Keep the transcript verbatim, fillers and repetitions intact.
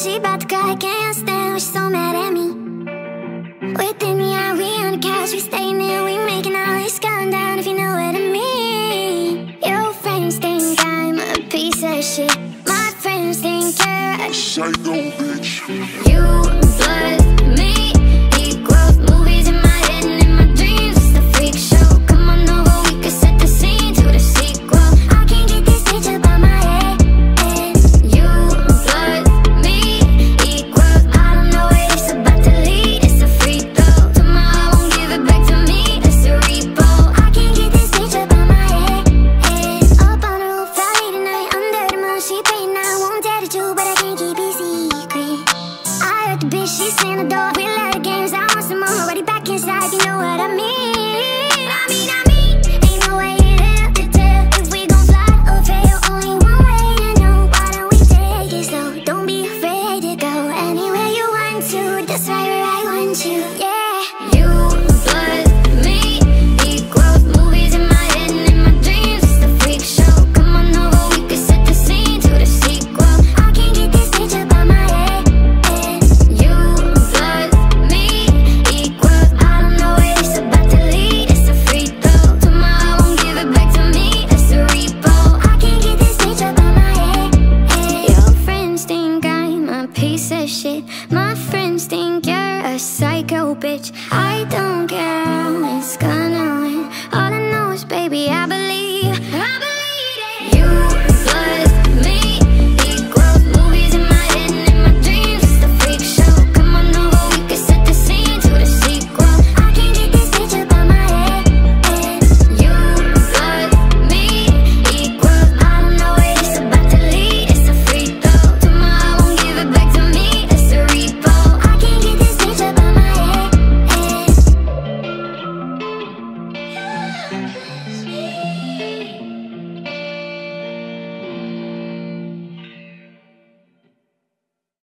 she bout to cry, can't stand when she's so mad at me. Within the eye, we on the couch, we staying there, we making all this going down, if you know what I mean. Your friends think I'm a piece of shit, my friends think you're a psycho bitch. You